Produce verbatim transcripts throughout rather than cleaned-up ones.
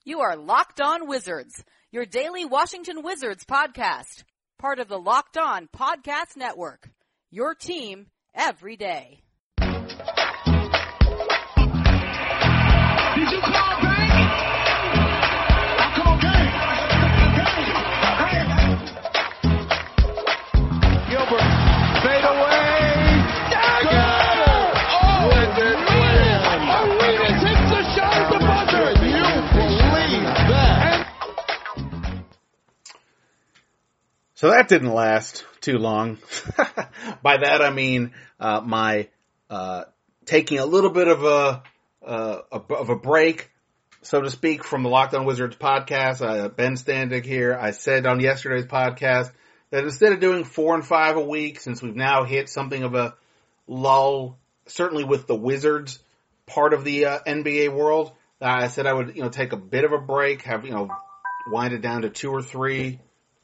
You are Locked On Wizards, your daily Washington Wizards podcast, part of the Locked On Podcast Network, your team every day. Did you call back? I called game. Game. Gilbert, fade away. Dagger! Oh, Wizards win. Arenas hits the shot at the buzzer. Can you believe that? So that didn't last too long. By that I mean uh, my uh, taking a little bit of a, uh, a of a break, so to speak, from the Locked On Wizards podcast. Uh, Ben Standig here. I said on yesterday's podcast that instead of doing four and five a week, since we've now hit something of a lull, certainly with the Wizards part of the uh, N B A world, uh, I said I would, you know, take a bit of a break, have, you know, wind it down to two or three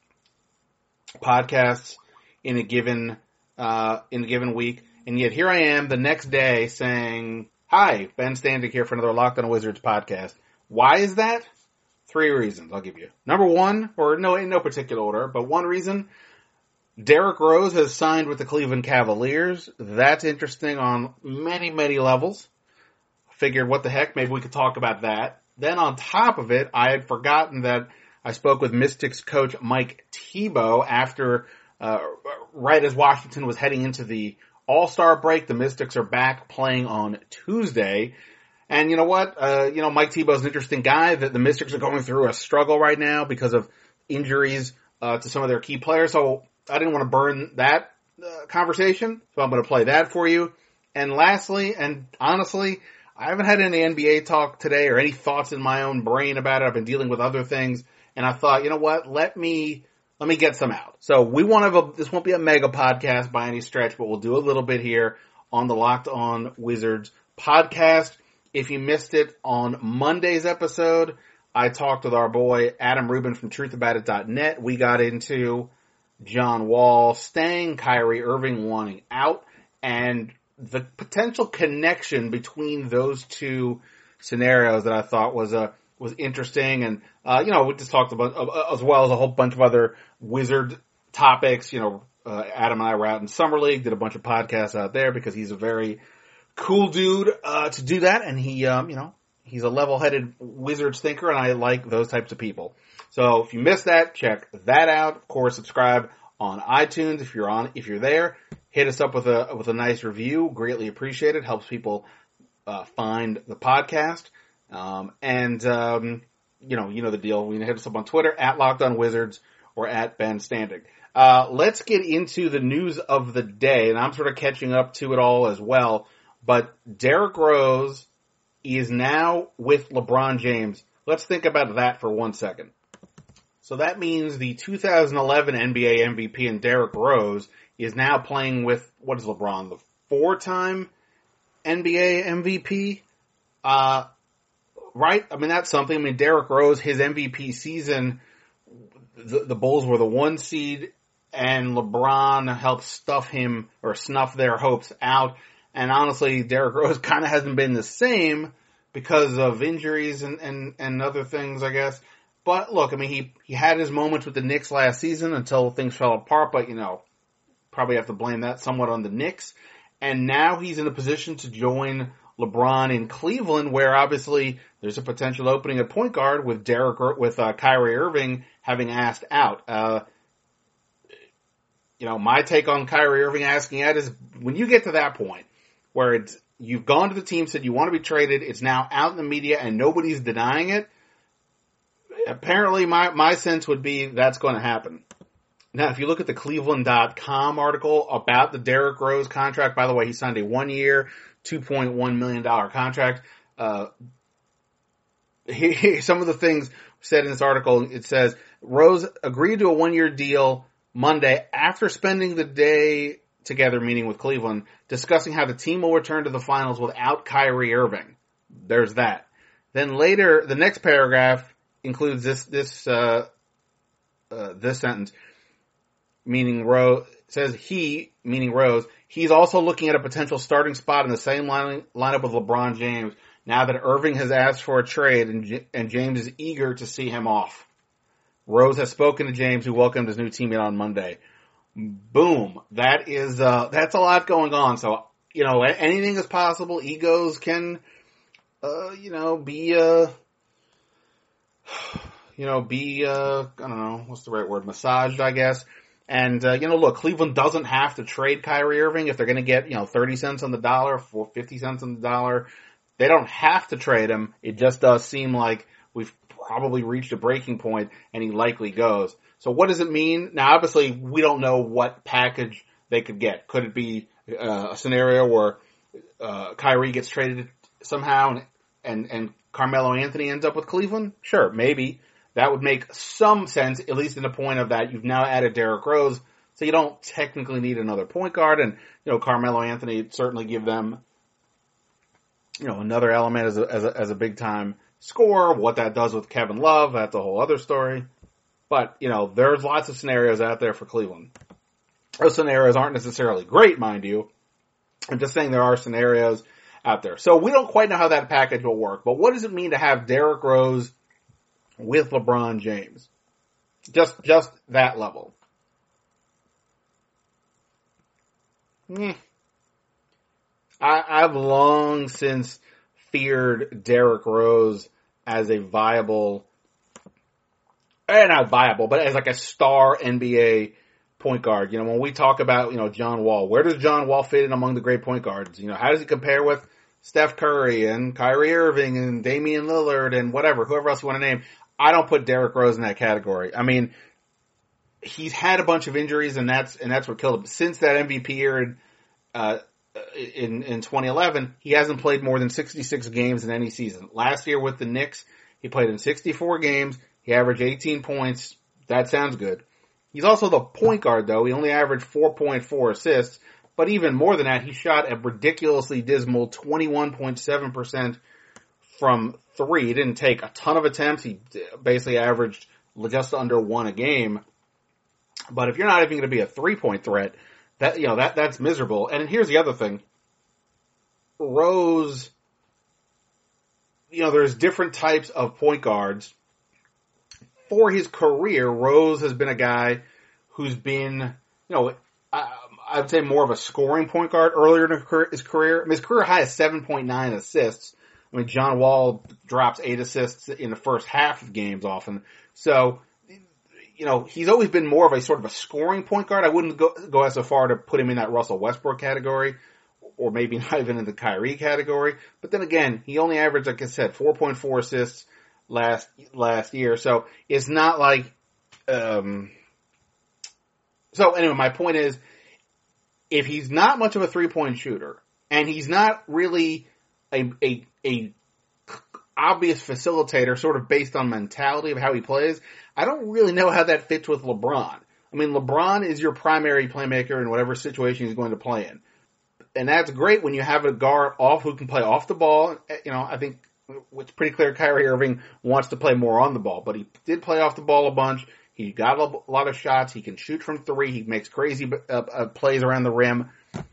podcasts in a given uh in a given week. And yet here I am the next day saying, hi, Ben Standig here for another Locked On Wizards podcast. Why is that? Three reasons I'll give you. Number one, or no, in no particular order, but one reason, Derrick Rose has signed with the Cleveland Cavaliers. That's interesting on many, many levels. Figured, what the heck, maybe we could talk about that. Then on top of it, I had forgotten that I spoke with Mystics coach Mike Thibault after, uh, right as Washington was heading into the All-Star break. The Mystics are back playing on Tuesday. And you know what? Uh, you know, Mike Thibault's an interesting guy. That the Mystics are going through a struggle right now because of injuries, uh, to some of their key players. So I didn't want to burn that uh, conversation. So I'm going to play that for you. And lastly, and honestly, I haven't had any N B A talk today or any thoughts in my own brain about it. I've been dealing with other things. And I thought, you know what? Let me, let me get some out. So we won't have a, this won't be a mega podcast by any stretch, but we'll do a little bit here on the Locked On Wizards podcast. If you missed it on Monday's episode, I talked with our boy Adam Rubin from truth about it dot net. We got into John Wall staying, Kyrie Irving wanting out, and the potential connection between those two scenarios that I thought was a, was interesting. And, uh, you know, we just talked about, uh, as well as a whole bunch of other Wizard topics. You know, uh, Adam and I were out in Summer League, did a bunch of podcasts out there because he's a very cool dude, uh, to do that. And he, um, you know, he's a level-headed Wizards thinker, and I like those types of people. So if you missed that, check that out. Of course, subscribe on iTunes if you're on, if you're there. Hit us up with a, with a nice review. Greatly appreciated. Helps people, uh, find the podcast. Um, and, um, you know, you know the deal. We can hit us up on Twitter at Locked On Wizards or at Ben Standig. Uh, let's get into the news of the day, and I'm sort of catching up to it all as well. But Derrick Rose is now with LeBron James. Let's think about that for one second. So that means the two thousand eleven N B A M V P and Derrick Rose is now playing with, what is LeBron, the four-time N B A M V P? Uh, right? I mean, that's something. I mean, Derrick Rose, his M V P season, the, the Bulls were the one seed, and LeBron helped stuff him, or snuff their hopes out. And honestly, Derrick Rose kind of hasn't been the same because of injuries and, and, and other things, I guess. But look, I mean, he, he had his moments with the Knicks last season until things fell apart, but you know, probably have to blame that somewhat on the Knicks. And now he's in a position to join LeBron in Cleveland, where obviously there's a potential opening at point guard with Derrick, with uh, Kyrie Irving having asked out. Uh, you know, my take on Kyrie Irving asking out is when you get to that point where it's, you've gone to the team, said you want to be traded, it's now out in the media and nobody's denying it. Apparently my, my sense would be that's going to happen. Now, if you look at the Cleveland dot com article about the Derrick Rose contract, by the way, he signed a one-year, two point one million dollars contract. Uh, he, he, some of the things said in this article, it says, Rose agreed to a one-year deal Monday after spending the day together meeting with Cleveland, discussing how the team will return to the finals without Kyrie Irving. There's that. Then later, the next paragraph includes this, this, uh, uh, this sentence. Meaning Rose, says he, meaning Rose, he's also looking at a potential starting spot in the same line, lineup with LeBron James. now that Irving has asked for a trade and, J- and James is eager to see him off. Rose has spoken to James, who welcomed his new teammate on Monday. Boom. That is, uh, that's a lot going on. So, you know, anything is possible. Egos can, uh, you know, be, uh, you know, be, uh, I don't know, what's the right word? Massaged, I guess. And, uh, you know, look, Cleveland doesn't have to trade Kyrie Irving if they're going to get, you know, thirty cents on the dollar, for fifty cents on the dollar. They don't have to trade him. It just does seem like we've probably reached a breaking point and he likely goes. So what does it mean? Now, obviously, we don't know what package they could get. Could it be uh, a scenario where uh, Kyrie gets traded somehow and, and, and Carmelo Anthony ends up with Cleveland? Sure, maybe. That would make some sense, at least in the point of that you've now added Derrick Rose, so you don't technically need another point guard. And, you know, Carmelo Anthony certainly give them, you know, another element as a, as a, as a big-time scorer. What that does with Kevin Love, that's a whole other story. But, you know, there's lots of scenarios out there for Cleveland. Those scenarios aren't necessarily great, mind you. I'm just saying there are scenarios out there. So we don't quite know how that package will work. But what does it mean to have Derrick Rose with LeBron James? Just, just that level. Mm. I, I've long since feared Derrick Rose as a viable, eh, not viable, but as like a star N B A point guard. You know, when we talk about, you know, John Wall, where does John Wall fit in among the great point guards? You know, how does he compare with Steph Curry and Kyrie Irving and Damian Lillard and whatever, whoever else you want to name? I don't put Derrick Rose in that category. I mean, he's had a bunch of injuries and that's, and that's what killed him. Since that M V P year, uh, in, in twenty eleven, he hasn't played more than sixty-six games in any season. Last year with the Knicks, he played in sixty-four games. He averaged eighteen points. That sounds good. He's also the point guard though. He only averaged four point four assists, but even more than that, he shot a ridiculously dismal twenty-one point seven percent from three. He didn't take a ton of attempts. He basically averaged just under one a game. But if you're not even going to be a three-point threat, that, you know, that, that's miserable. And here's the other thing. Rose, you know, there's different types of point guards. For his career, Rose has been a guy who's been, you know, I, I would say more of a scoring point guard earlier in his career. I mean, his career high is seven point nine assists. I mean, John Wall drops eight assists in the first half of games often. So, you know, he's always been more of a sort of a scoring point guard. I wouldn't go, go as far to put him in that Russell Westbrook category, or maybe not even in the Kyrie category. But then again, he only averaged, like I said, four point four assists last, last year. So it's not like, um, so anyway, my point is, if he's not much of a three-point shooter, and he's not really a, a, a obvious facilitator sort of based on mentality of how he plays, I don't really know how that fits with LeBron. I mean, LeBron is your primary playmaker in whatever situation he's going to play in. And that's great when you have a guard off who can play off the ball. You know, I think it's pretty clear Kyrie Irving wants to play more on the ball, but he did play off the ball a bunch. He got a lot of shots. He can shoot from three. He makes crazy uh, uh, plays around the rim.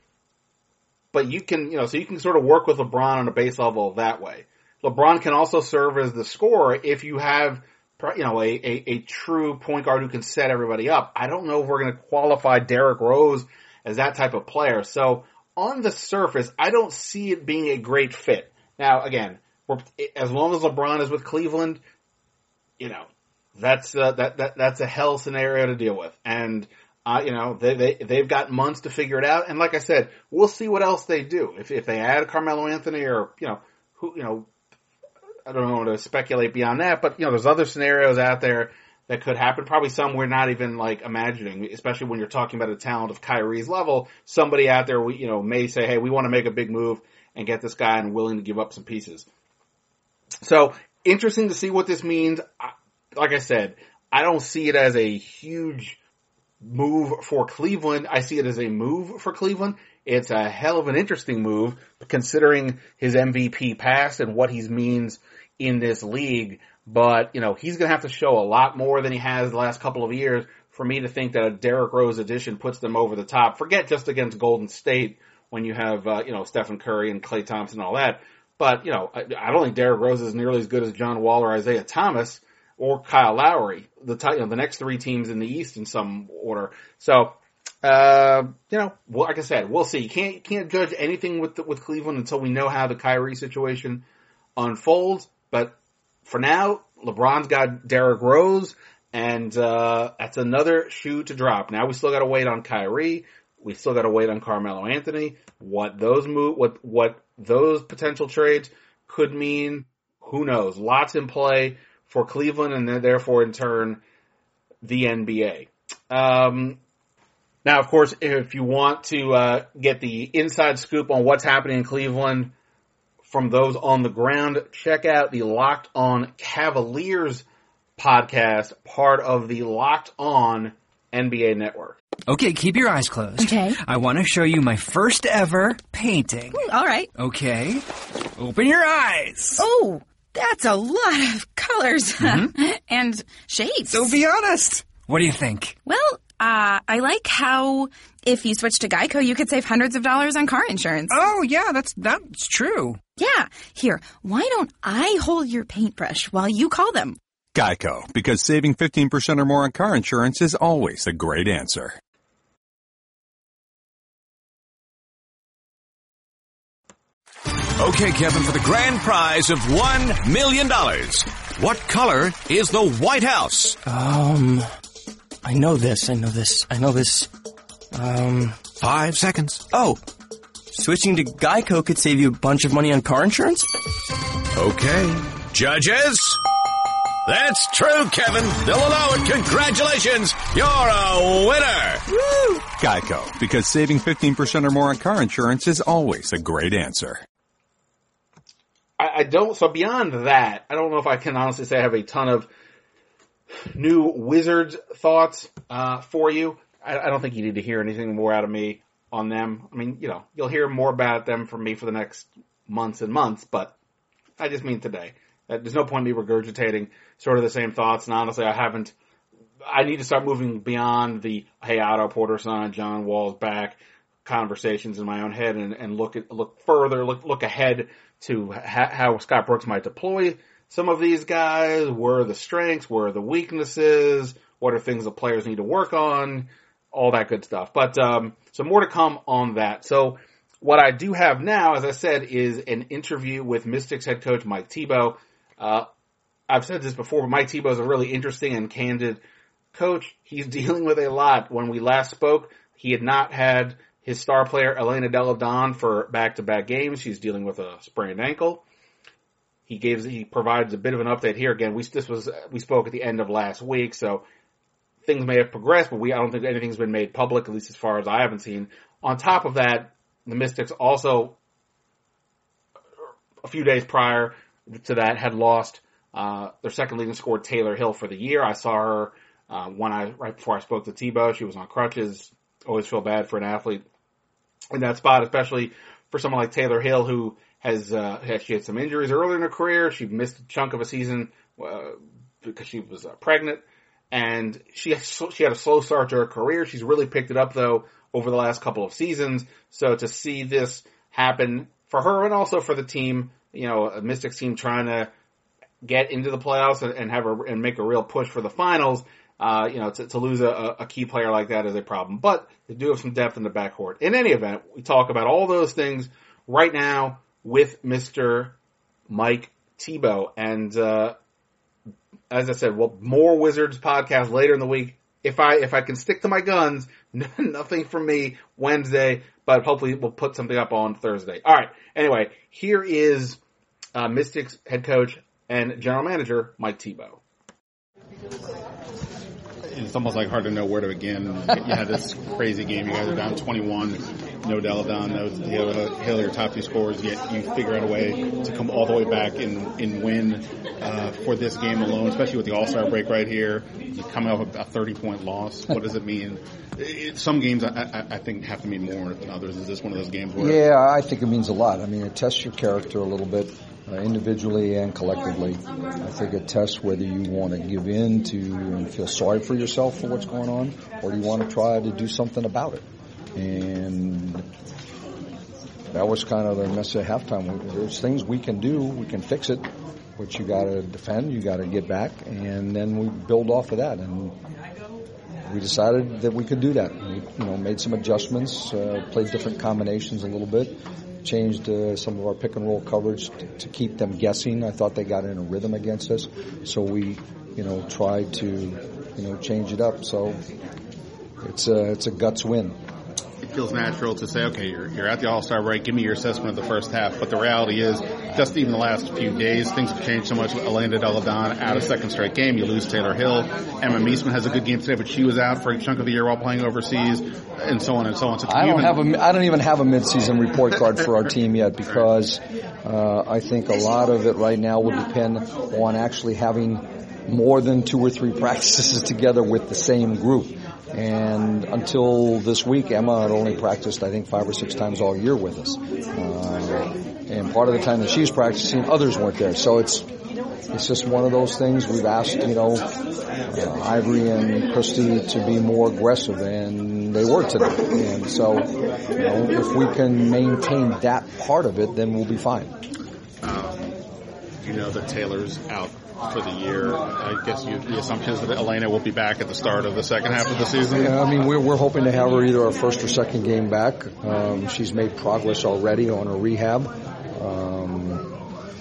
But you can, you know, so you can sort of work with LeBron on a base level that way. LeBron can also serve as the scorer if you have, you know, a, a, a true point guard who can set everybody up. I don't know if we're going to qualify Derrick Rose as that type of player. So on the surface, I don't see it being a great fit. Now, again, we're, as long as LeBron is with Cleveland, you know, that's uh, that that that's a hell scenario to deal with. And uh, you know, they they they've got months to figure it out. And like I said, we'll see what else they do. If if they add Carmelo Anthony or you know who you know. I don't want to speculate beyond that, but, you know, there's other scenarios out there that could happen. Probably some we're not even, like, imagining, especially when you're talking about a talent of Kyrie's level. Somebody out there, we, you know, may say, hey, we want to make a big move and get this guy and willing to give up some pieces. So, interesting to see what this means. Like I said, I don't see it as a huge move for Cleveland. I see it as a move for Cleveland. It's a hell of an interesting move, considering his M V P past and what he means in this league. But, you know, he's going to have to show a lot more than he has the last couple of years for me to think that a Derrick Rose addition puts them over the top. Forget just against Golden State when you have, uh, you know, Stephen Curry and Klay Thompson and all that. But, you know, I, I don't think Derrick Rose is nearly as good as John Wall or Isaiah Thomas or Kyle Lowry, the t- you know, the next three teams in the East in some order. So, uh, you know, well, like I said, we'll see. You can't, you can't judge anything with the, with Cleveland until we know how the Kyrie situation unfolds. But for now, LeBron's got Derrick Rose, and uh, that's another shoe to drop. Now we still got to wait on Kyrie. We still got to wait on Carmelo Anthony. What those move, what what those potential trades could mean, who knows? Lots in play for Cleveland, and then therefore in turn the N B A. Um, now, of course, if you want to uh, get the inside scoop on what's happening in Cleveland from those on the ground, check out the Locked On Cavaliers podcast, part of the Locked On N B A Network. Okay, keep your eyes closed. Okay. I want to show you my first ever painting. Ooh, all right. Okay. Open your eyes. Oh, that's a lot of colors mm-hmm. and shades. So be honest. What do you think? Well, uh, I like how if you switch to Geico, you could save hundreds of dollars on car insurance. Oh, yeah, that's that's true. Yeah. Here, why don't I hold your paintbrush while you call them? Geico, because saving fifteen percent or more on car insurance is always a great answer. Okay, Kevin, for the grand prize of one million dollars, what color is the White House? Um, I know this, I know this, I know this. Um... Five seconds. Oh, switching to Geico could save you a bunch of money on car insurance? Okay. Judges? That's true, Kevin. They'll allow it. Congratulations. You're a winner. Woo! Geico, because saving fifteen percent or more on car insurance is always a great answer. I, I don't, so beyond that, I don't know if I can honestly say I have a ton of new Wizards thoughts uh, for you. I, I don't think you need to hear anything more out of me on them. I mean, you know, you'll hear more about them from me for the next months and months, but I just mean today. There's no point in me regurgitating sort of the same thoughts, and honestly, I haven't. I need to start moving beyond the hey, Otto Porter signed, John Wall's back conversations in my own head, and, and look at look further, look look ahead to ha- how Scott Brooks might deploy some of these guys. Where are the strengths? Where are the weaknesses? What are things the players need to work on? All that good stuff. But um, so more to come on that. So what I do have now, as I said, is an interview with Mystics head coach Mike Thibault. Uh, I've said this before, but Mike Thibault is a really interesting and candid coach. He's dealing with a lot. When we last spoke, he had not had his star player, Elena Delle Donne, for back-to-back games. She's dealing with a sprained ankle. He gives, he provides a bit of an update here. Again, we, this was, we spoke at the end of last week, so things may have progressed, but we, I don't think anything's been made public, at least as far as I haven't seen. On top of that, the Mystics also, a few days prior to that, had lost uh, their second leading scorer, Taylor Hill, for the year. I saw her uh, when I right before I spoke to Thibault. She was on crutches. Always feel bad for an athlete in that spot, especially for someone like Taylor Hill, who has uh, had, she had some injuries earlier in her career. She missed a chunk of a season uh, because she was uh, pregnant, and she had, she had a slow start to her career. She's really picked it up though over the last couple of seasons. So to see this happen for her and also for the team, you know, a Mystics team trying to get into the playoffs and, and have a, and make a real push for the finals, uh, you know, to, to lose a, a key player like that is a problem. But they do have some depth in the backcourt. In any event, we talk about all those things right now with Mister Mike Thibault. And, uh, as I said, well, more Wizards podcast later in the week. If I, if I can stick to my guns, nothing from me Wednesday, but hopefully we'll put something up on Thursday. All right. Anyway, here is uh, Mystics head coach and general manager Mike Thibault. It's almost like hard to know where to begin. You had this crazy game. You guys are down twenty-one. No Delle Donne, no Hill, your top two scorers. Yet you figure out a way to come all the way back and, and win uh, for this game alone, especially with the All-Star break right here. You come out with a thirty-point loss. What does it mean? It, some games I, I, I think have to mean more than others. Is this one of those games where? Yeah, I think it means a lot. I mean, it tests your character a little bit. Uh, individually and collectively. I think it tests whether you want to give in to and feel sorry for yourself for what's going on, or do you want to try to do something about it. And that was kind of the message at halftime. There's things we can do, we can fix it, but you got to defend, you got to get back, and then we build off of that. And we decided that we could do that. We, you know, made some adjustments, uh, played different combinations a little bit, changed uh, some of our pick and roll coverage to, to keep them guessing. I thought they got in a rhythm against us, so we, you know, tried to, you know, change it up. So it's a it's a guts win. It feels natural to say, okay, you're, you're at the All-Star break, give me your assessment of the first half. But the reality is, just even the last few days, things have changed so much. Elena Delle Donne out a second straight game. You lose Taylor Hill. Emma Meesman has a good game today, but she was out for a chunk of the year while playing overseas, and so on and so on. So I don't have a, I don't even have a midseason report card for our team yet because uh, I think a lot of it right now will depend on actually having more than two or three practices together with the same group. And until this week, Emma had only practiced, I think, five or six times all year with us. Uh, and part of the time that she's practicing, others weren't there. So it's it's just one of those things. We've asked, you know, uh, Ivory and Christy to be more aggressive, and they were today. And so, you know, if we can maintain that part of it, then we'll be fine. Um, you know that Taylor's out for the year. I guess you, the assumption is that Elena will be back at the start of the second half of the season. Yeah, I mean, we're, we're hoping to have her either our first or second game back. Um, she's made progress already on her rehab. Um,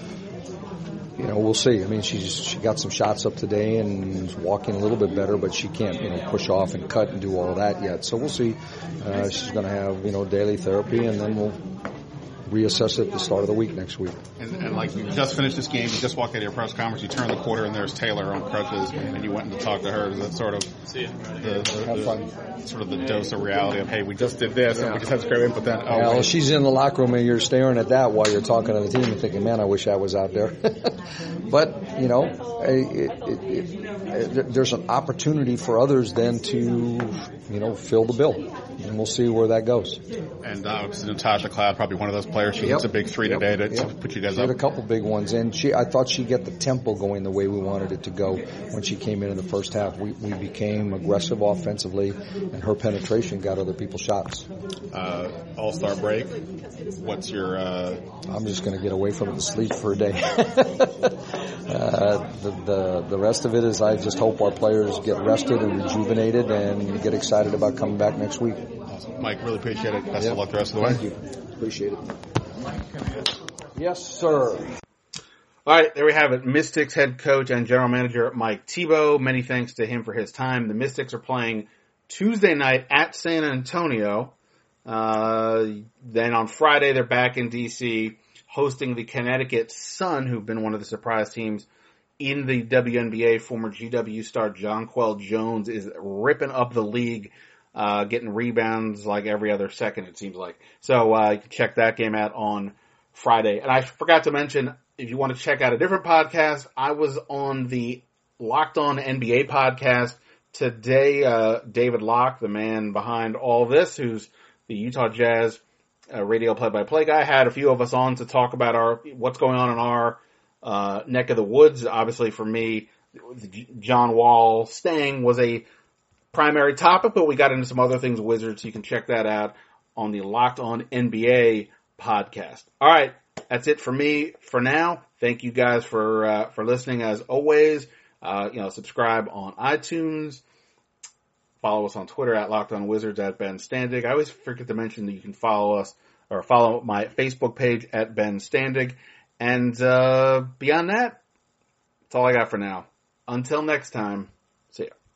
you know, we'll see. I mean, she's she got some shots up today and is walking a little bit better, but she can't, you know, push off and cut and do all that yet. So we'll see. Uh, she's going to have, you know, daily therapy, and then we'll reassess it at the start of the week next week. And, and like you just finished this game, you just walked out of your press conference, you turned the quarter, and there's Taylor on crutches, and you went in to talk to her. Is that sort of the, the, the sort of the dose of reality of, hey, we just did this, yeah. and we just had to scream in, but then, oh, yeah, well, wait. she's in the locker room, and you're staring at that while you're talking to the team and thinking, man, I wish I was out there. But, you know, it, it, it, it, there's an opportunity for others then to, you know, fill the bill. And we'll see where that goes. And uh, Natasha Cloud, probably one of those players. She yep. hits a big three yep. today to, yep. to put you guys she up. She had a couple big ones, and she I thought she'd get the tempo going the way we wanted it to go when she came in in the first half. We we became aggressive offensively, and her penetration got other people's shots. Uh, All-Star break. What's your? Uh... I'm just going to get away from it and sleep for a day. uh, the, the the rest of it is I just hope our players get rested and rejuvenated and get excited about coming back next week. Awesome. Mike, really appreciate it. Best yep. of luck the rest of the way. Thank you. Appreciate it. Yes, sir. All right, there we have it. Mystics head coach and general manager Mike Thibault. Many thanks to him for his time. The Mystics are playing Tuesday night at San Antonio. Uh, then on Friday, they're back in D C hosting the Connecticut Sun, who've been one of the surprise teams in the W N B A. Former G W star Jonquel Jones is ripping up the league. Uh, getting rebounds like every other second, it seems like. So, uh, you can check that game out on Friday. And I forgot to mention, if you want to check out a different podcast, I was on the Locked On N B A podcast today. Uh, David Locke, the man behind all this, who's the Utah Jazz uh, radio play-by-play guy, had a few of us on to talk about our what's going on in our uh, neck of the woods. Obviously, for me, John Wall staying was a primary topic, but we got into some other things, Wizards. You can check that out on the Locked On N B A podcast. All right, that's it for me for now. Thank you guys for uh, for listening as always. Uh, you know, subscribe on iTunes. Follow us on Twitter at Locked On Wizards at Ben Standig. I always forget to mention that you can follow us or follow my Facebook page at Ben Standig. And uh, beyond that, that's all I got for now. Until next time, see ya.